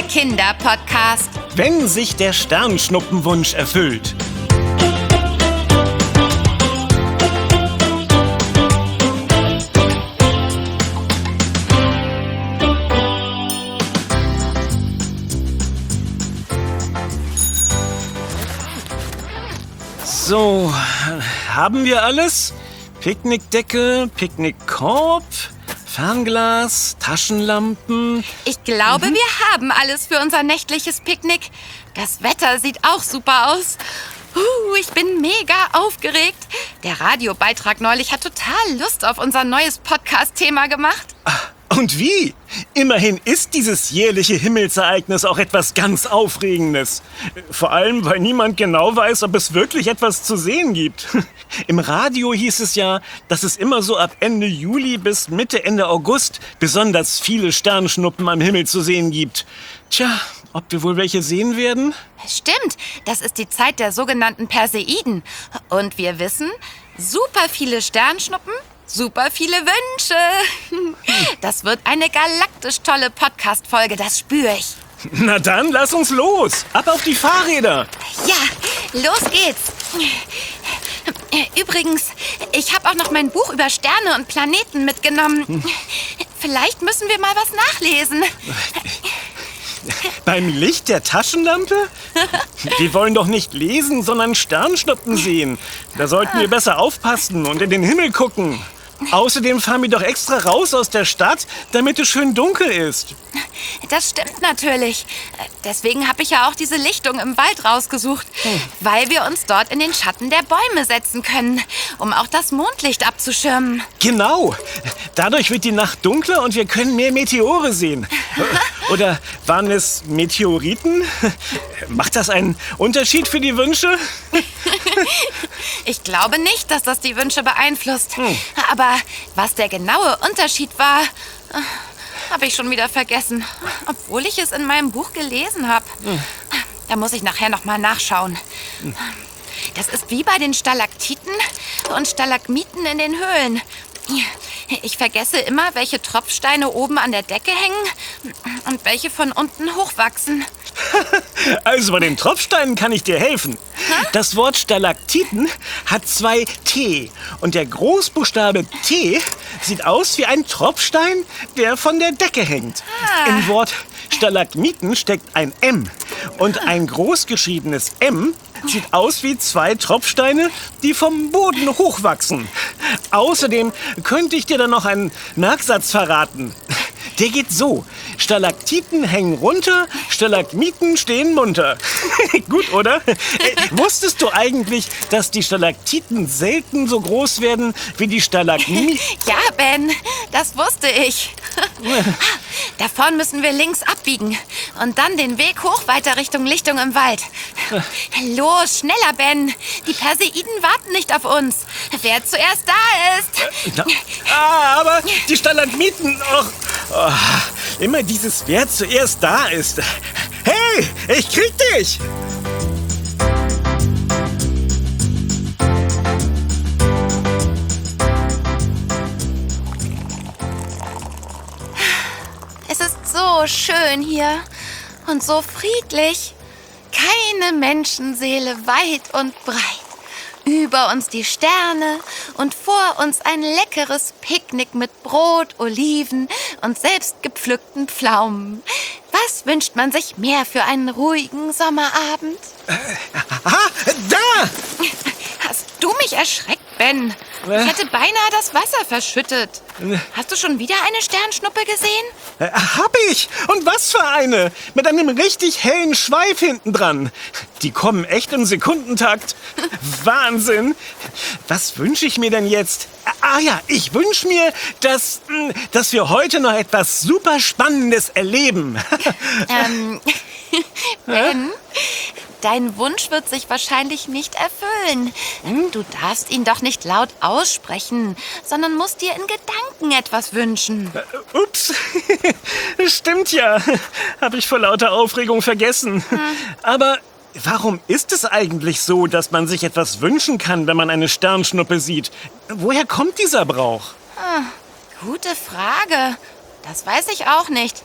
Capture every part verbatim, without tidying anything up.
Kinderpodcast. Wenn sich der Sternschnuppenwunsch erfüllt. So, haben wir alles? Picknickdecke, Picknickkorb, Fernglas, Taschenlampen. Ich glaube, mhm. wir haben alles für unser nächtliches Picknick. Das Wetter sieht auch super aus. Uh, ich bin mega aufgeregt. Der Radiobeitrag neulich hat total Lust auf unser neues Podcast-Thema gemacht. Und wie? Immerhin ist dieses jährliche Himmelsereignis auch etwas ganz Aufregendes. Vor allem, weil niemand genau weiß, ob es wirklich etwas zu sehen gibt. Im Radio hieß es ja, dass es immer so ab Ende Juli bis Mitte, Ende August besonders viele Sternschnuppen am Himmel zu sehen gibt. Tja, ob wir wohl welche sehen werden? Stimmt, das ist die Zeit der sogenannten Perseiden. Und wir wissen, super viele Sternschnuppen, super viele Wünsche. Das wird eine galaktisch tolle Podcast-Folge, das spüre ich. Na dann, lass uns los. Ab auf die Fahrräder. Ja, los geht's. Übrigens, ich habe auch noch mein Buch über Sterne und Planeten mitgenommen. Hm. Vielleicht müssen wir mal was nachlesen. Beim Licht der Taschenlampe? Wir wollen doch nicht lesen, sondern Sternschnuppen sehen. Da sollten wir besser aufpassen und in den Himmel gucken. Außerdem fahren wir doch extra raus aus der Stadt, damit es schön dunkel ist. Das stimmt natürlich. Deswegen habe ich ja auch diese Lichtung im Wald rausgesucht. Hm. Weil wir uns dort in den Schatten der Bäume setzen können, um auch das Mondlicht abzuschirmen. Genau. Dadurch wird die Nacht dunkler und wir können mehr Meteore sehen. Oder waren es Meteoriten? Macht das einen Unterschied für die Wünsche? Ich glaube nicht, dass das die Wünsche beeinflusst. Hm. Aber was der genaue Unterschied war, habe ich schon wieder vergessen. Obwohl ich es in meinem Buch gelesen habe. Hm. Da muss ich nachher noch mal nachschauen. Hm. Das ist wie bei den Stalaktiten und Stalagmiten in den Höhlen. Ich vergesse immer, welche Tropfsteine oben an der Decke hängen und welche von unten hochwachsen. Also bei den Tropfsteinen kann ich dir helfen. Hä? Das Wort Stalaktiten hat zwei T. Und der Großbuchstabe T sieht aus wie ein Tropfstein, der von der Decke hängt. Ah. Im Wort Stalagmiten steckt ein M. Und ein großgeschriebenes M sieht aus wie zwei Tropfsteine, die vom Boden hochwachsen. Außerdem könnte ich dir dann noch einen Merksatz verraten. Der geht so: Stalaktiten hängen runter, Stalagmiten stehen munter. Gut, oder? Äh, wusstest du eigentlich, dass die Stalaktiten selten so groß werden wie die Stalagmiten? Ja, Ben, das wusste ich. Da vorn müssen wir links abbiegen und dann den Weg hoch weiter Richtung Lichtung im Wald. Los, schneller, Ben. Die Perseiden warten nicht auf uns. Wer zuerst da ist. Na, ah, aber die Stalagmiten... Oh, oh, immer dieses Wer zuerst da ist. Hey, ich krieg dich! Es ist so schön hier und so friedlich. Keine Menschenseele weit und breit. Über uns die Sterne und vor uns ein leckeres Picknick mit Brot, Oliven und selbstgepflückten Pflaumen. Was wünscht man sich mehr für einen ruhigen Sommerabend? Äh, aha, da! Hast du mich erschreckt, Ben? Ich hätte beinahe das Wasser verschüttet. Hast du schon wieder eine Sternschnuppe gesehen? Äh, hab ich! Und was für eine! Mit einem richtig hellen Schweif hinten dran. Die kommen echt im Sekundentakt. Wahnsinn! Was wünsche ich mir denn jetzt? Ah ja, ich wünsche mir, dass, dass wir heute noch etwas super Spannendes erleben. ähm, Ben, dein Wunsch wird sich wahrscheinlich nicht erfüllen. Hm? Du darfst ihn doch nicht laut aussprechen, sondern musst dir in Gedanken etwas wünschen. Äh, ups, stimmt ja. Habe ich vor lauter Aufregung vergessen. Hm. Aber warum ist es eigentlich so, dass man sich etwas wünschen kann, wenn man eine Sternschnuppe sieht? Woher kommt dieser Brauch? Ah, gute Frage. Das weiß ich auch nicht.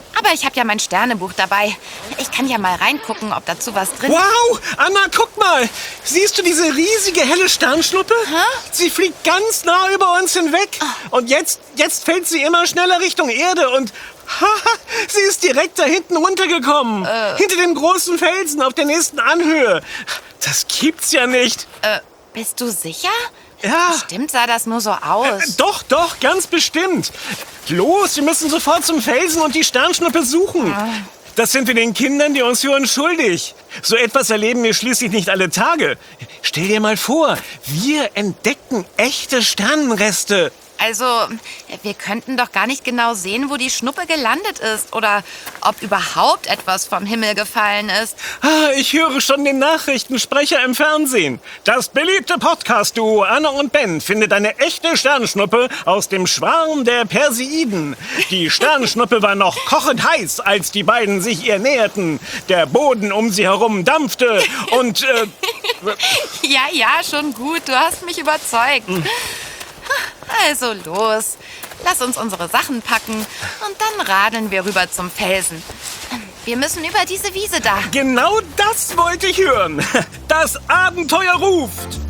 Aber ich habe ja mein Sternebuch dabei. Ich kann ja mal reingucken, ob dazu was drin ist. Wow, Anna, guck mal. Siehst du diese riesige helle Sternschnuppe? Hä? Sie fliegt ganz nah über uns hinweg. Und jetzt, jetzt fällt sie immer schneller Richtung Erde und haha, sie ist direkt da hinten runtergekommen. Äh. Hinter dem großen Felsen auf der nächsten Anhöhe. Das gibt's ja nicht. Äh, bist du sicher? Ja. Bestimmt sah das nur so aus. Äh, doch, doch, ganz bestimmt. Los, wir müssen sofort zum Felsen und die Sternschnuppe suchen. Das sind wir den Kindern, die uns hören, schuldig. So etwas erleben wir schließlich nicht alle Tage. Stell dir mal vor, wir entdecken echte Sternenreste. Also, wir könnten doch gar nicht genau sehen, wo die Schnuppe gelandet ist oder ob überhaupt etwas vom Himmel gefallen ist. Ah, ich höre schon den Nachrichtensprecher im Fernsehen. Das beliebte Podcast-Duo Anna und Ben findet eine echte Sternschnuppe aus dem Schwarm der Perseiden. Die Sternschnuppe war noch kochend heiß, als die beiden sich ihr näherten. Der Boden um sie herum dampfte und... Äh, Ja, ja, schon gut. Du hast mich überzeugt. Also los. Lass uns unsere Sachen packen und dann radeln wir rüber zum Felsen. Wir müssen über diese Wiese da. Genau das wollte ich hören. Das Abenteuer ruft.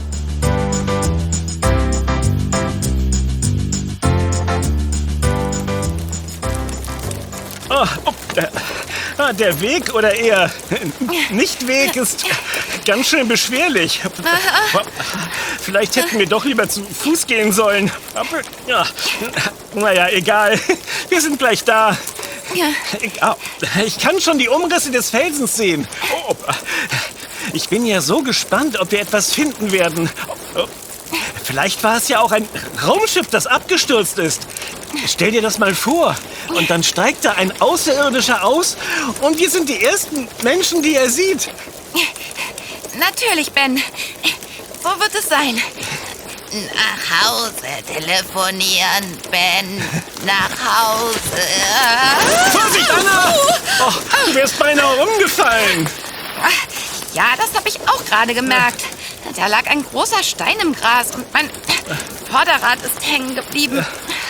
Oh, oh, der, ah, der Weg oder eher nicht Weg ist ganz schön beschwerlich. Vielleicht hätten wir doch lieber zu Fuß gehen sollen. Aber, ja, naja, egal. Wir sind gleich da. Ich, ah, ich kann schon die Umrisse des Felsens sehen. Oh, ich bin ja so gespannt, ob wir etwas finden werden. Oh, vielleicht war es ja auch ein Raumschiff, das abgestürzt ist. Stell dir das mal vor. Und dann steigt da ein Außerirdischer aus und wir sind die ersten Menschen, die er sieht. Natürlich, Ben. So wird es sein. Nach Hause telefonieren, Ben. Nach Hause. Vorsicht, Anna! Oh, du wärst beinahe umgefallen. Ja, das habe ich auch gerade gemerkt. Da lag ein großer Stein im Gras und mein Vorderrad ist hängen geblieben.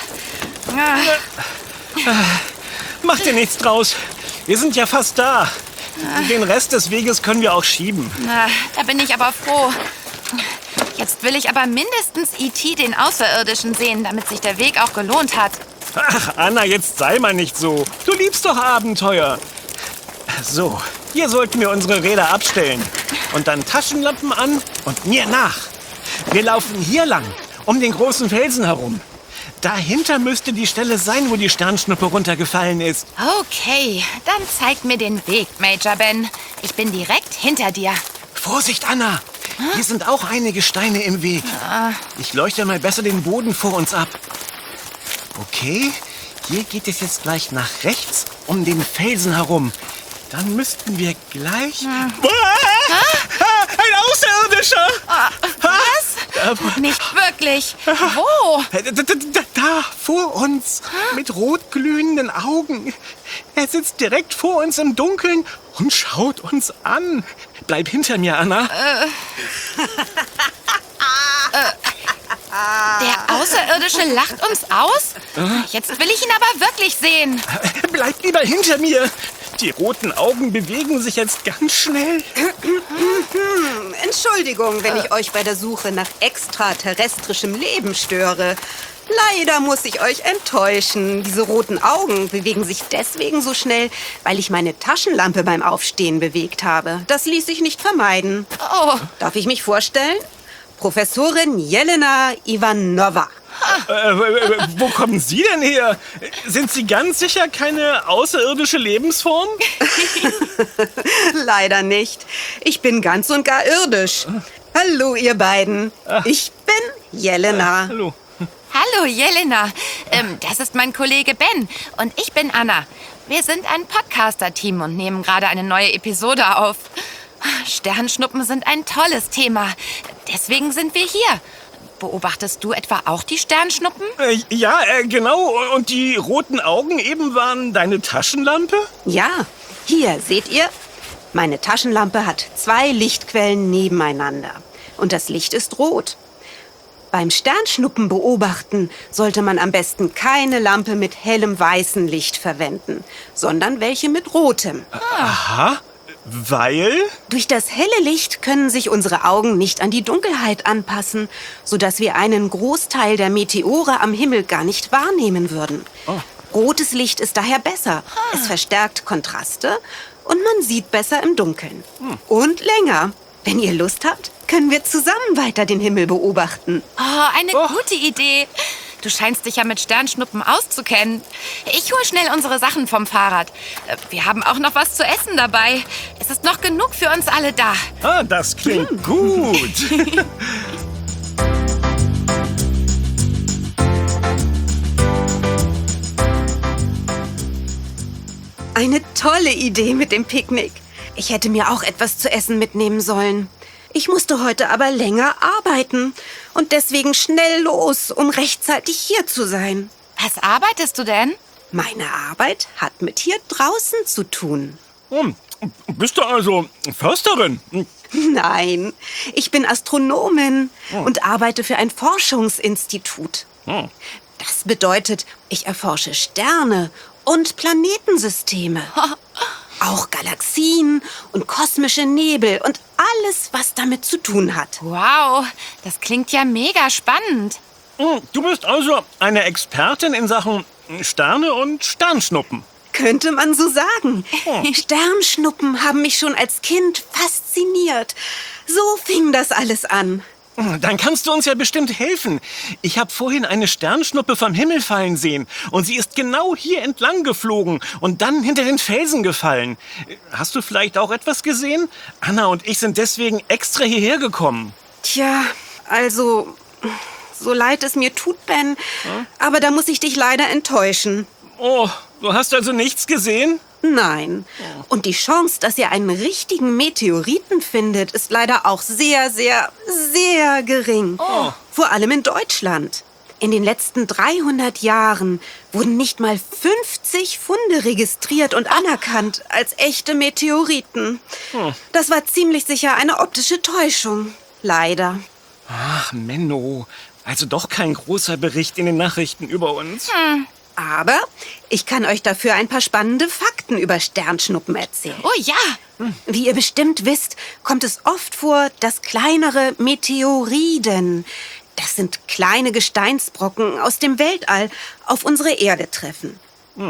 Mach dir nichts draus. Wir sind ja fast da. Den Rest des Weges können wir auch schieben. Na, da bin ich aber froh. Jetzt will ich aber mindestens E T den Außerirdischen sehen, damit sich der Weg auch gelohnt hat. Ach, Anna, jetzt sei mal nicht so. Du liebst doch Abenteuer. So, hier sollten wir unsere Räder abstellen. Und dann Taschenlampen an und mir nach. Wir laufen hier lang, um den großen Felsen herum. Dahinter müsste die Stelle sein, wo die Sternschnuppe runtergefallen ist. Okay, dann zeig mir den Weg, Major Ben. Ich bin direkt hinter dir. Vorsicht, Anna! Hier sind auch einige Steine im Weg. Ich leuchte mal besser den Boden vor uns ab. Okay, hier geht es jetzt gleich nach rechts um den Felsen herum. Dann müssten wir gleich... Ah, ein Außerirdischer! Was? Nicht wirklich. Wo? Da, da, da, da, vor uns, mit rot glühenden Augen. Er sitzt direkt vor uns im Dunkeln und schaut uns an. Bleib hinter mir, Anna. Der Außerirdische lacht uns aus? Jetzt will ich ihn aber wirklich sehen. Bleib lieber hinter mir. Die roten Augen bewegen sich jetzt ganz schnell. Entschuldigung, wenn ich euch bei der Suche nach extraterrestrischem Leben störe. Leider muss ich euch enttäuschen. Diese roten Augen bewegen sich deswegen so schnell, weil ich meine Taschenlampe beim Aufstehen bewegt habe. Das ließ sich nicht vermeiden. Oh, Darf ich mich vorstellen? Professorin Jelena Ivanova. Äh, äh, wo kommen Sie denn her? Sind Sie ganz sicher keine außerirdische Lebensform? Leider nicht. Ich bin ganz und gar irdisch. Hallo, ihr beiden. Ich bin Jelena. Hallo. hallo Jelena. Ähm, das ist mein Kollege Ben und ich bin Anna. Wir sind ein Podcaster-Team und nehmen gerade eine neue Episode auf. Sternschnuppen sind ein tolles Thema. Deswegen sind wir hier. Beobachtest du etwa auch die Sternschnuppen? Äh, ja, äh, genau. Und die roten Augen eben waren deine Taschenlampe? Ja, hier seht ihr, meine Taschenlampe hat zwei Lichtquellen nebeneinander und das Licht ist rot. Beim Sternschnuppen beobachten sollte man am besten keine Lampe mit hellem weißen Licht verwenden, sondern welche mit rotem. Aha, weil? Durch das helle Licht können sich unsere Augen nicht an die Dunkelheit anpassen, sodass wir einen Großteil der Meteore am Himmel gar nicht wahrnehmen würden. Oh. Rotes Licht ist daher besser. Es verstärkt Kontraste und man sieht besser im Dunkeln. Hm. Und länger. Wenn ihr Lust habt, können wir zusammen weiter den Himmel beobachten. Oh, eine Oh. gute Idee. Du scheinst dich ja mit Sternschnuppen auszukennen. Ich hole schnell unsere Sachen vom Fahrrad. Äh, Wir haben auch noch was zu essen dabei. Es ist noch genug für uns alle da. Ah, das klingt gut. Eine tolle Idee mit dem Picknick. Ich hätte mir auch etwas zu essen mitnehmen sollen. Ich musste heute aber länger arbeiten und deswegen schnell los, um rechtzeitig hier zu sein. Was arbeitest du denn? Meine Arbeit hat mit hier draußen zu tun. Hm, bist du also Försterin? Hm, Nein, ich bin Astronomin und arbeite für ein Forschungsinstitut. hm. Das bedeutet, ich erforsche Sterne und Planetensysteme. Auch Galaxien und kosmische Nebel und alles, was damit zu tun hat. Wow, das klingt ja mega spannend. Hm, Du bist also eine Expertin in Sachen Sterne und Sternschnuppen. Könnte man so sagen. Sternschnuppen haben mich schon als Kind fasziniert. So fing das alles an. Dann kannst du uns ja bestimmt helfen. Ich habe vorhin eine Sternschnuppe vom Himmel fallen sehen und sie ist genau hier entlang geflogen und dann hinter den Felsen gefallen. Hast du vielleicht auch etwas gesehen? Anna und ich sind deswegen extra hierher gekommen. Tja, also, so leid es mir tut, Ben, aber da muss ich dich leider enttäuschen. Oh, du hast also nichts gesehen? Nein. Und die Chance, dass ihr einen richtigen Meteoriten findet, ist leider auch sehr, sehr, sehr gering. Oh. Vor allem in Deutschland. In den letzten dreihundert Jahren wurden nicht mal fünfzig Funde registriert und anerkannt als echte Meteoriten. Das war ziemlich sicher eine optische Täuschung. Leider. Ach, Menno. Also doch kein großer Bericht in den Nachrichten über uns. Aber ich kann euch dafür ein paar spannende Fakten über Sternschnuppen erzählen. Oh ja, Wie ihr bestimmt wisst, kommt es oft vor, dass kleinere Meteoriden, das sind kleine Gesteinsbrocken aus dem Weltall, auf unsere Erde treffen.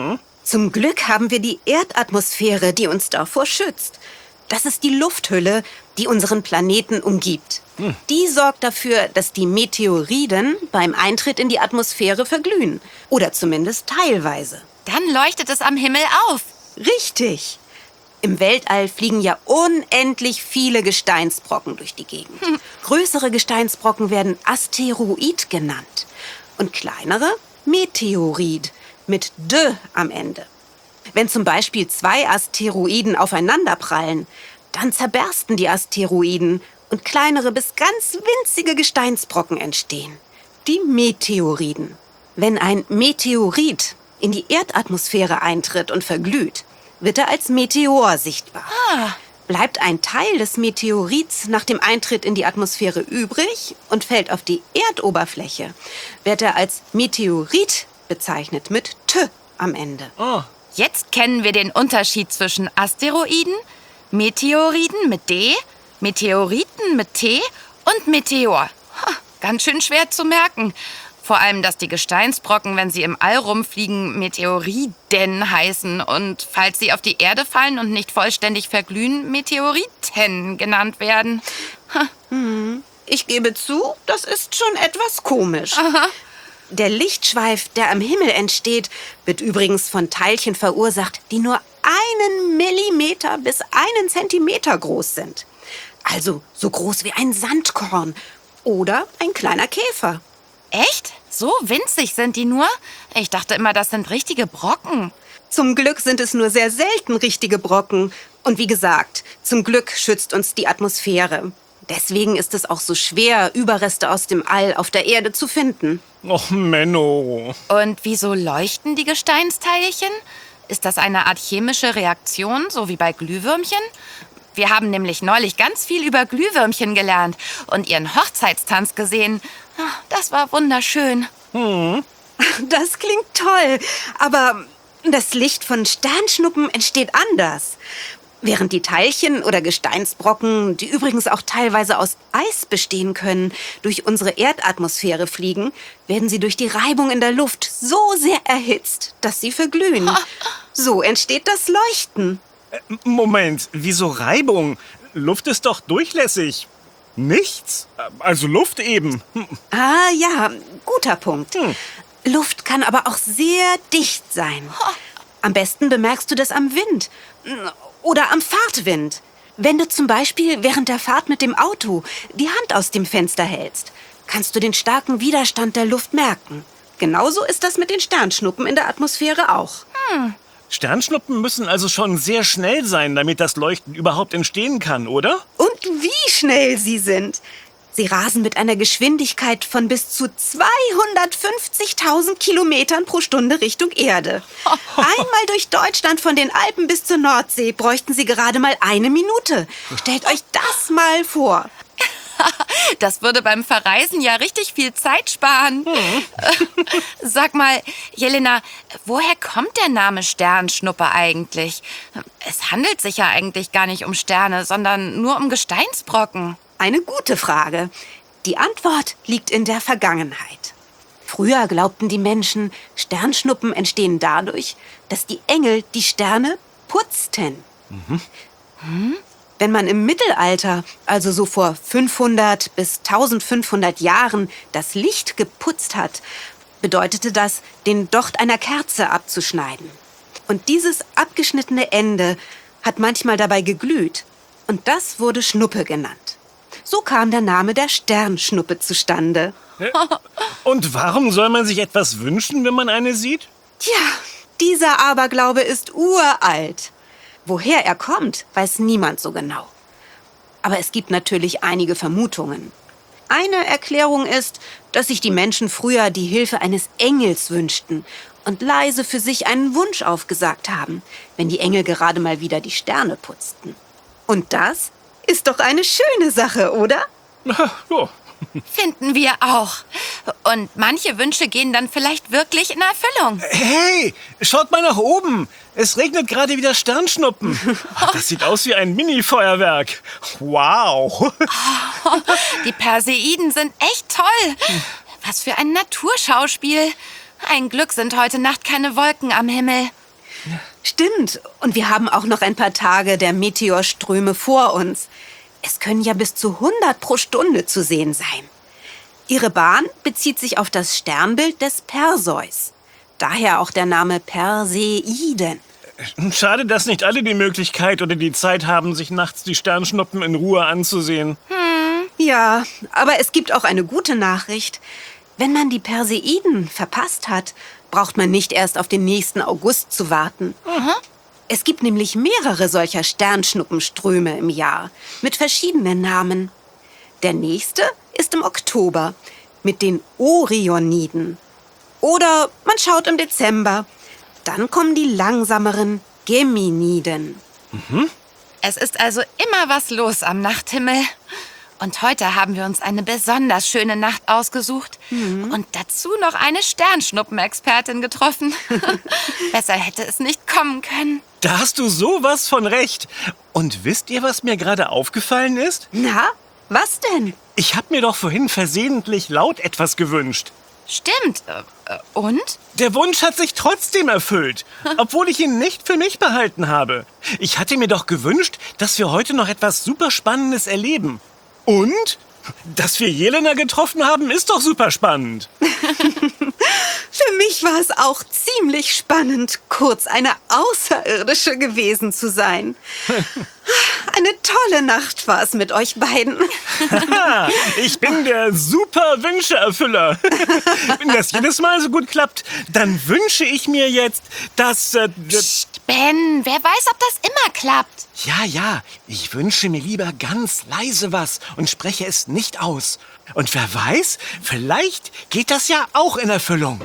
Zum Glück haben wir die Erdatmosphäre, die uns davor schützt. Das ist die Lufthülle, die unseren Planeten umgibt. Die sorgt dafür, dass die Meteoriden beim Eintritt in die Atmosphäre verglühen. Oder zumindest teilweise. dann leuchtet es am Himmel auf. Richtig. Im Weltall fliegen ja unendlich viele Gesteinsbrocken durch die Gegend. Größere Gesteinsbrocken werden Asteroid genannt und kleinere Meteorid mit D am Ende. Wenn zum Beispiel zwei Asteroiden aufeinanderprallen, dann zerbersten die Asteroiden und kleinere bis ganz winzige Gesteinsbrocken entstehen. Die Meteoriden. Wenn ein Meteorit in die Erdatmosphäre eintritt und verglüht, wird er als Meteor sichtbar. Bleibt ein Teil des Meteorits nach dem Eintritt in die Atmosphäre übrig und fällt auf die Erdoberfläche, wird er als Meteorit bezeichnet mit T am Ende. Oh, Jetzt kennen wir den Unterschied zwischen Asteroiden, Meteoriden mit D, Meteoriten mit T und Meteor. Ha, ganz schön schwer zu merken. Vor allem, dass die Gesteinsbrocken, wenn sie im All rumfliegen, Meteoriden heißen und falls sie auf die Erde fallen und nicht vollständig verglühen, Meteoriten genannt werden. Ich gebe zu, das ist schon etwas komisch. Der Lichtschweif, der am Himmel entsteht, wird übrigens von Teilchen verursacht, die nur einen Millimeter bis einen Zentimeter groß sind. Also so groß wie ein Sandkorn oder ein kleiner Käfer. Echt? So winzig sind die nur? Ich dachte immer, das sind richtige Brocken. Zum Glück sind es nur sehr selten richtige Brocken. Und wie gesagt, zum Glück schützt uns die Atmosphäre. Deswegen ist es auch so schwer, Überreste aus dem All auf der Erde zu finden. Och, Menno. Und wieso leuchten die Gesteinsteilchen? Ist das eine Art chemische Reaktion, so wie bei Glühwürmchen? Wir haben nämlich neulich ganz viel über Glühwürmchen gelernt und ihren Hochzeitstanz gesehen. Das war wunderschön. Das klingt toll, aber das Licht von Sternschnuppen entsteht anders. Während die Teilchen oder Gesteinsbrocken, die übrigens auch teilweise aus Eis bestehen können, durch unsere Erdatmosphäre fliegen, werden sie durch die Reibung in der Luft so sehr erhitzt, dass sie verglühen. So entsteht das Leuchten. Moment, wieso Reibung? Luft ist doch durchlässig. Nichts? Also Luft eben. Hm. Ah ja, guter Punkt. Hm. Luft kann aber auch sehr dicht sein. Am besten bemerkst du das am Wind oder am Fahrtwind. Wenn du zum Beispiel während der Fahrt mit dem Auto die Hand aus dem Fenster hältst, kannst du den starken Widerstand der Luft merken. Genauso ist das mit den Sternschnuppen in der Atmosphäre auch. Hm. Sternschnuppen müssen also schon sehr schnell sein, damit das Leuchten überhaupt entstehen kann, oder? Und wie schnell sie sind. Sie rasen mit einer Geschwindigkeit von bis zu zweihundertfünfzigtausend Kilometern pro Stunde Richtung Erde. Einmal durch Deutschland von den Alpen bis zur Nordsee bräuchten sie gerade mal eine Minute. Stellt euch das mal vor. Das würde beim Verreisen ja richtig viel Zeit sparen. Hm. Sag mal, Jelena, woher kommt der Name Sternschnuppe eigentlich? Es handelt sich ja eigentlich gar nicht um Sterne, sondern nur um Gesteinsbrocken. Eine gute Frage. Die Antwort liegt in der Vergangenheit. Früher glaubten die Menschen, Sternschnuppen entstehen dadurch, dass die Engel die Sterne putzten. Mhm. Hm? Wenn man im Mittelalter, also so vor fünfhundert bis eintausendfünfhundert Jahren, das Licht geputzt hat, bedeutete das, den Docht einer Kerze abzuschneiden. Und dieses abgeschnittene Ende hat manchmal dabei geglüht. Und das wurde Schnuppe genannt. So kam der Name der Sternschnuppe zustande. Und warum soll man sich etwas wünschen, wenn man eine sieht? Tja, dieser Aberglaube ist uralt. Woher er kommt, weiß niemand so genau. Aber es gibt natürlich einige Vermutungen. Eine Erklärung ist, dass sich die Menschen früher die Hilfe eines Engels wünschten und leise für sich einen Wunsch aufgesagt haben, wenn die Engel gerade mal wieder die Sterne putzten. Und das ist doch eine schöne Sache, oder? Ja. Finden wir auch. Und manche Wünsche gehen dann vielleicht wirklich in Erfüllung. Hey, schaut mal nach oben. Es regnet gerade wieder Sternschnuppen. Ach, das sieht aus wie ein Mini-Feuerwerk. Wow. Die Perseiden sind echt toll. Was für ein Naturschauspiel. Ein Glück sind heute Nacht keine Wolken am Himmel. Stimmt. Und wir haben auch noch ein paar Tage der Meteorströme vor uns. Es können ja bis zu hundert pro Stunde zu sehen sein. Ihre Bahn bezieht sich auf das Sternbild des Perseus. Daher auch der Name Perseiden. Schade, dass nicht alle die Möglichkeit oder die Zeit haben, sich nachts die Sternschnuppen in Ruhe anzusehen. Hm. Ja, aber es gibt auch eine gute Nachricht. Wenn man die Perseiden verpasst hat, braucht man nicht erst auf den nächsten August zu warten. Mhm. Es gibt nämlich mehrere solcher Sternschnuppenströme im Jahr mit verschiedenen Namen. Der nächste ist im Oktober mit den Orioniden. Oder man schaut im Dezember. Dann kommen die langsameren Geminiden. Mhm. Es ist also immer was los am Nachthimmel. Und heute haben wir uns eine besonders schöne Nacht ausgesucht. Mhm. Und dazu noch eine Sternschnuppenexpertin getroffen. Besser hätte es nicht kommen können. Da hast du sowas von recht. Und wisst ihr, was mir gerade aufgefallen ist? Na, was denn? Ich habe mir doch vorhin versehentlich laut etwas gewünscht. Stimmt. Und? Der Wunsch hat sich trotzdem erfüllt, obwohl ich ihn nicht für mich behalten habe. Ich hatte mir doch gewünscht, dass wir heute noch etwas super Spannendes erleben. Und? Dass wir Jelena getroffen haben, ist doch super spannend. Für mich war es auch ziemlich spannend, kurz eine Außerirdische gewesen zu sein. Eine tolle Nacht war es mit euch beiden. Ich bin der super Wünscheerfüller. Wenn das jedes Mal so gut klappt, dann wünsche ich mir jetzt, dass... Äh, Psst, Ben, wer weiß, ob das immer klappt. Ja, ja, ich wünsche mir lieber ganz leise was und spreche es nicht aus. Und wer weiß, vielleicht geht das ja auch in Erfüllung.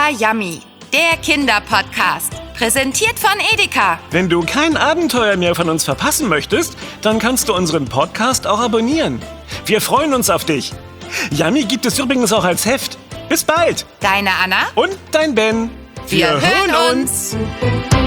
Yummy, der Kinderpodcast. Präsentiert von Edeka. Wenn du kein Abenteuer mehr von uns verpassen möchtest, dann kannst du unseren Podcast auch abonnieren. Wir freuen uns auf dich. Yummy gibt es übrigens auch als Heft. Bis bald. Deine Anna. Und dein Ben. Wir, Wir hören uns.